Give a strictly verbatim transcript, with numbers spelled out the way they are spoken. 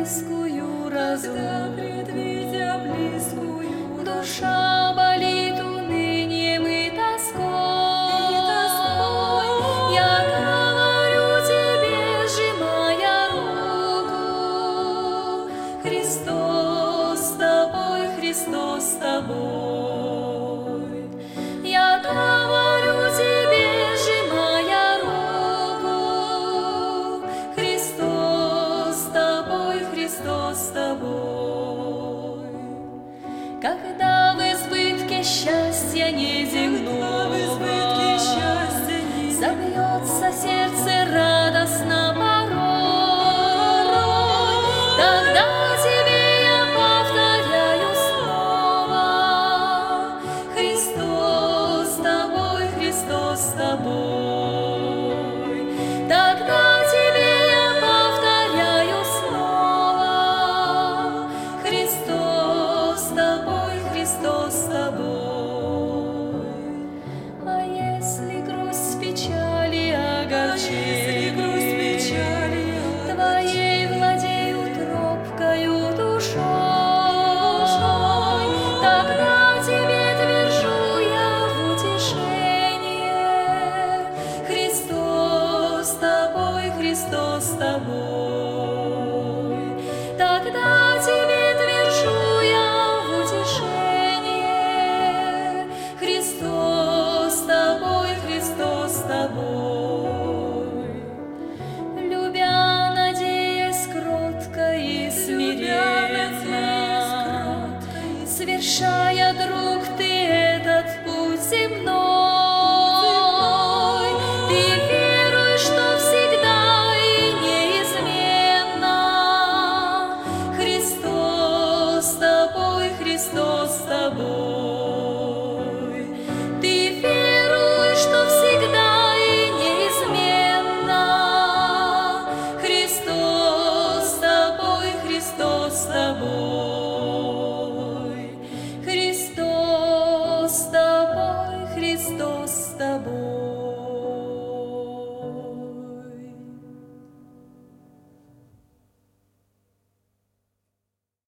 близкую разлуку, когда, предвидя близкую душа болит унынием и тоской. и тоской, Я говорю тебе, сжимая руку: Христос с тобой, Христос с тобой. Я говорю тебе, сжимая руку: Христос с тобой, Христос с тобой. Когда в избытке счастья неземного, в избытке счастья неземного, забьется сердце радостно порой, тогда тебе я повторяю снова: Христос с тобой, Христос с тобой. Тогда тебе я повторяю снова: Христос с тобой, Христос с тобой. А если грусть, печали, а если грусть, огорчение печали, твоей владеют робкою душой, тогда тебе твержу я в утешение: Христос с тобой, Христос с тобой. Тогда тебе твержу я в утешение: Христос с тобой, Христос с тобой. Любя, надеясь кротко и смиренно, совершая, друг, ты этот путь земной, ты веруй, что всегда и неизменно Христос с тобой, Христос с тобой.